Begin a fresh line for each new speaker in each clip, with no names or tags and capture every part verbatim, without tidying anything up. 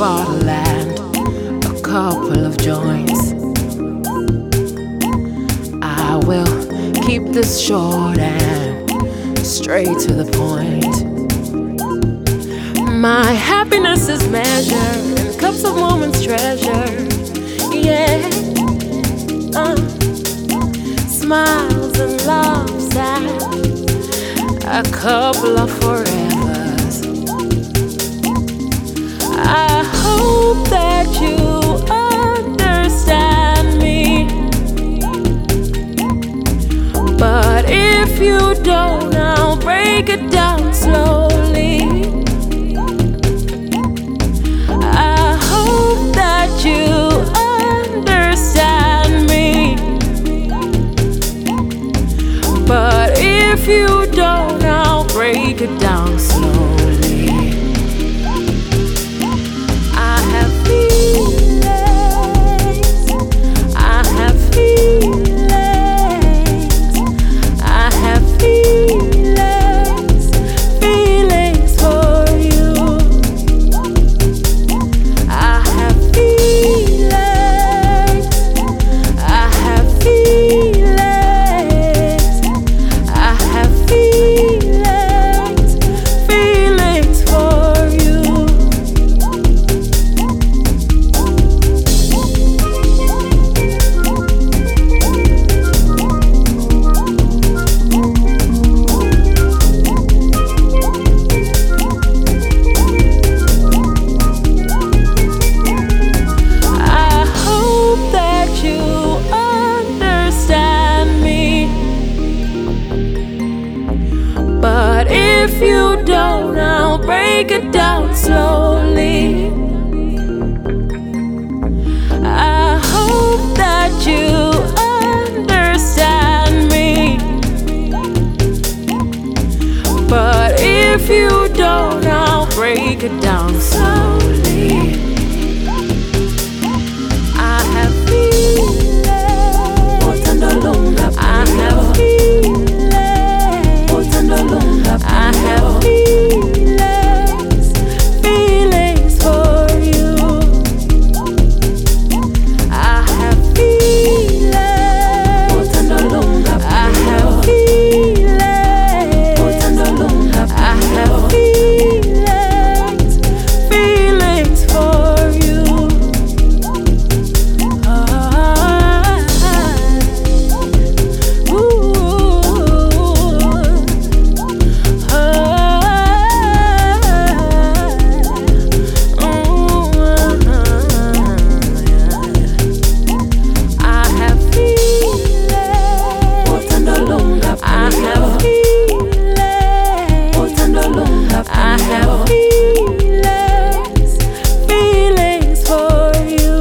bottle and a couple of joints. I will keep this short and straight to the point. My happiness is measured in cups of moments treasured. Yeah, uh, smiles and loves and a couple of forevers. I hope that you understand me, but if you don't, I'll break it down slowly. I hope that you understand me, but if you don't, I'll break it down slowly. I have feelings, I have feelings, I have feelings, feelings for you. I have feelings, I have feelings, I have feelings, feelings for you. I hope that you understand me, but if you don't, I'll break it down slowly. I hope that you understand me, but if you don't, I'll break it down slowly. I have feelings, I have feelings, I have feelings, feelings for you. I have feelings, I have feelings, I have feelings, feelings for you. Ah, ooh, ah, ooh, I have feelings, I have feelings, I have feelings, feelings for you.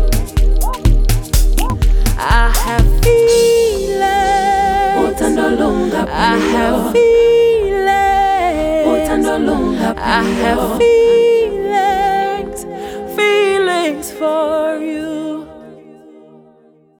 I have feelings, I have feelings, I have feelings.